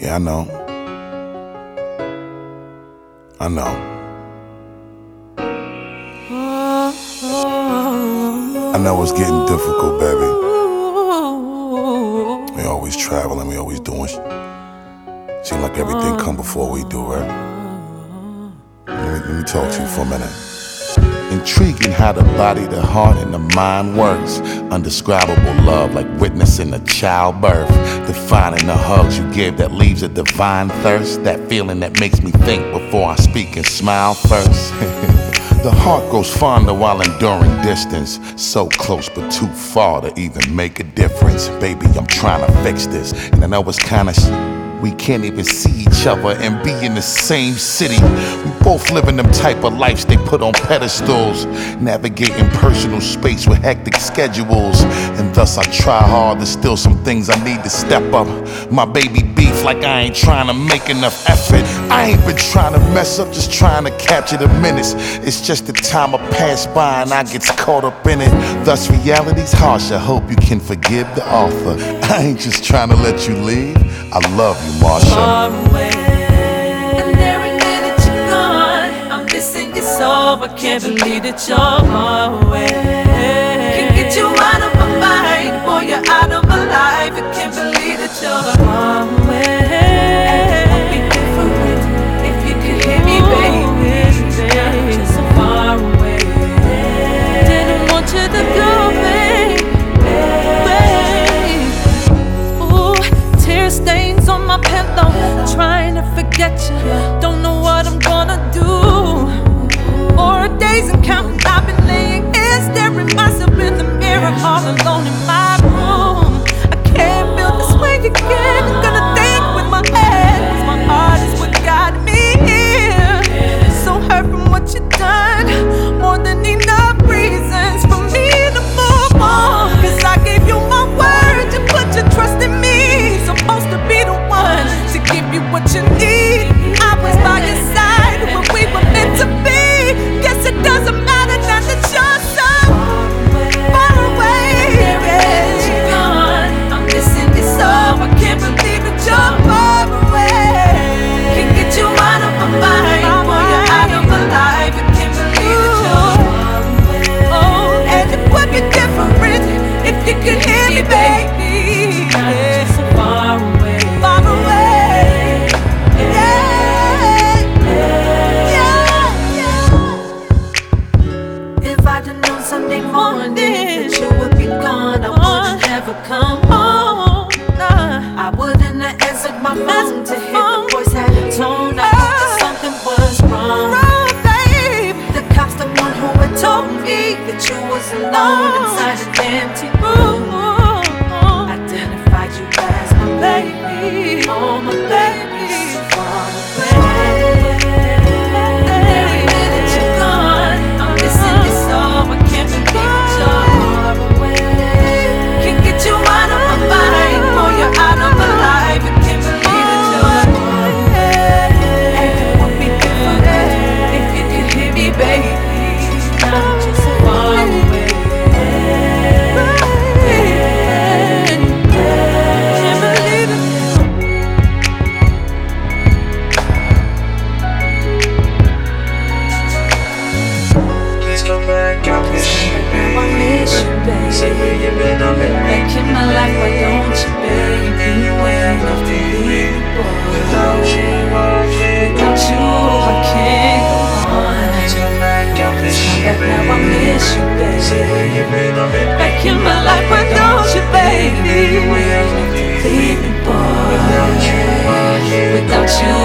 Yeah, I know. I know. I know it's getting difficult, baby. We always traveling, we always doing seem like everything come before we do, right? Let me talk to you for a minute. Intriguing how the body, the heart, and the mind works. Undescribable love, like witnessing a childbirth. Defining the hugs you give that leaves a divine thirst. That feeling that makes me think before I speak and smile first. The heart grows fonder while enduring distance. So close but too far to even make a difference. Baby, I'm trying to fix this, and I know it's kinda we can't even see each other and be in the same city. We both living them type of lives they put on pedestals, navigating personal space with hectic schedules. And thus I try hard, there's still some things I need to step up. My baby beef like I ain't trying to make enough effort. I ain't been trying to mess up, just trying to capture the minutes. It's just the time I pass by and I gets caught up in it. Thus reality's harsh, I hope you can forgive the author. I ain't just trying to let you leave, I love you, Marsha. Far away, and every minute you're gone, I'm missing you so. I can't believe that you're far away. Can't get you out of my mind, boy, you're out of my life. I can't believe that you're far away. It would be different if you could hear me, baby. You're just so far away. Didn't want you to go, babe. Ooh, tear stains on my pillow, trying to forget you. Don't know what I'm gonna do. 4 days and counting, I've been laying here staring myself in the mirror, all alone in my room. I can't feel this way again. I'm gonna think with my head, 'cause my heart is what got me here. So hurt from what you done, more than enough reasons for me to move on. 'Cause I gave you my word, you put your trust in me. Supposed to be the one to give you what you need. I was by your side when we were meant to be. Guess it doesn't matter now that you're so far away. You're gone, I'm missing you so. I can't believe that you're far away. Can't get you out of my mind, boy, you're out of my life. I can't believe that you're far away. Oh, and it would be different if you could hear me, baby. So far away, far away. If I'd have known Sunday morning that you would be gone, I wouldn't ever come home. I wouldn't have answered my phone to hear the voice had a tone. I knew that something was wrong. The cop's the one who had told me that you was alone inside an empty room. Identified you as my baby, oh my baby, so far away. Every minute you're gone, I'm missing you so. I can't believe that you're far away. Can't get you out of my mind, boy, you're out of my life. I can't believe that you're far away. And it would be different if you could hear me, baby. I'm just so far away. Back in my life, why don't you, baby? When I feel without you, I can't go on. Back now, I miss you, baby. Back in my life, why don't you, baby? Leave me, boy. Without you,